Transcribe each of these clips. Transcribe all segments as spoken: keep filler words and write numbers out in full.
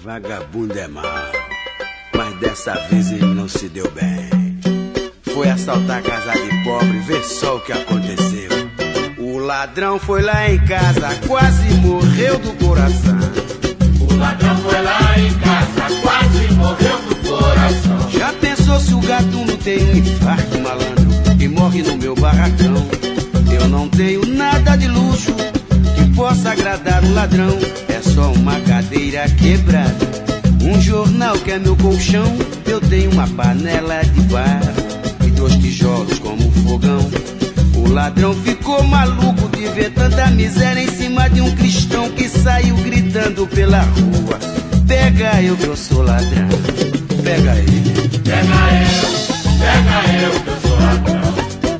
Vagabundo é mau, mas dessa vez ele não se deu bem. Foi assaltar a casa de pobre, vê só o que aconteceu. O ladrão foi lá em casa, quase morreu do coração. O ladrão foi lá em casa, quase morreu do coração. Já pensou se o gatuno tem um infarto, malandro, e morre no meu barracão? Eu não tenho nada de luxo que possa agradar um ladrão. É só uma cadeira quebrada, um jornal que é meu colchão. Eu tenho uma panela de barro e dois tijolos como fogão. O ladrão ficou maluco de ver tanta miséria em cima de um cristão que saiu gritando pela rua: pega eu que eu sou ladrão, pega ele. Pega eu, pega eu que eu sou ladrão.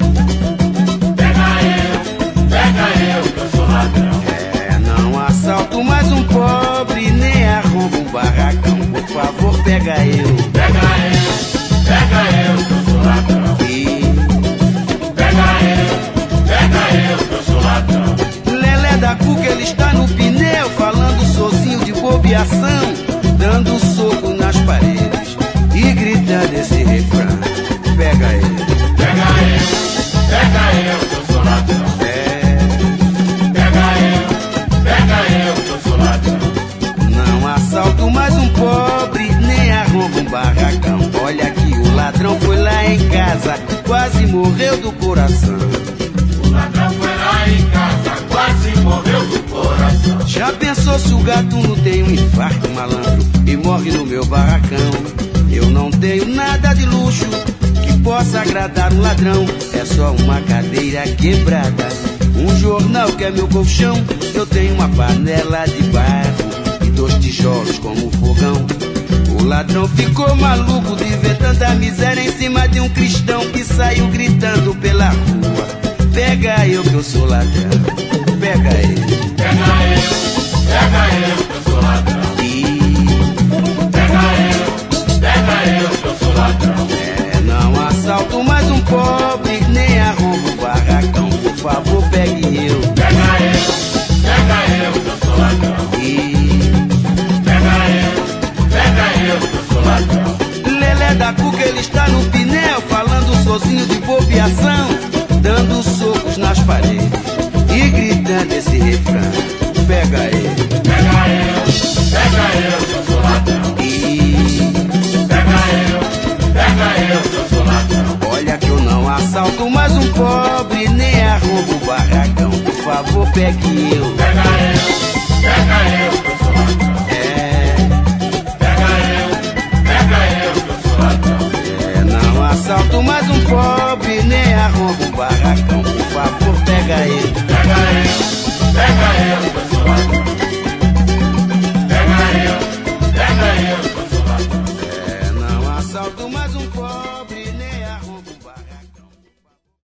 Pega eu, pega eu que eu sou ladrão. É, não assalto mais um pobre, nem arrombo um barracão. Por favor, pega eu. Pega eu, pega eu que eu sou ladrão. E Pega eu, pega eu que eu sou ladrão. Lelé da Cuca, ele está no pneu, falando sozinho de bobeação, dando soco nas paredes e gritando esse refrão: pega ele. Pega eu, pega eu que eu sou ladrão. É, Pega eu, pega eu que eu sou ladrão. não assalto mais um pobre, nem arrombo um barracão. Olha que o ladrão foi lá em casa, quase morreu do coração. O ladrão foi lá em casa, quase morreu do coração. Já pensou se o gatuno tem um infarto, malandro, e morre no meu barracão? Eu não tenho nada de luxo que possa agradar um ladrão. É só uma cadeira quebrada, um jornal que é meu colchão. Eu tenho uma panela de barro e dois tijolos como fogão. O ladrão ficou maluco de ver tanta miséria em cima de um cristão que saiu gritando pela rua: pega eu que eu sou ladrão, pega ele. Pega eu, pega eu que eu sou ladrão. E Pega eu, pega eu que eu sou ladrão. é, não assalto mais um pobre, nem arrombo o barracão. Por favor, pegue eu. Pega eu, pega eu que eu sou ladrão. E Pega eu, pega eu que eu sou ladrão. Lelé da Cuca, ele está no pneu, falando sozinho de bobeação, dando socos nas paredes e gritando esse refrão: pega ele. Pega eu, pega eu que eu sou ladrão. E Pega eu, pega eu que eu sou ladrão. olha que eu não assalto mais um pobre, nem arrombo o barracão. Por favor, pegue eu. Pega eu, pega eu que eu sou ladrão. É, Pega eu, pega eu que eu sou ladrão. é, não assalto mais um pobre, nem arrombo o barracão. Por favor, pega ele. Pega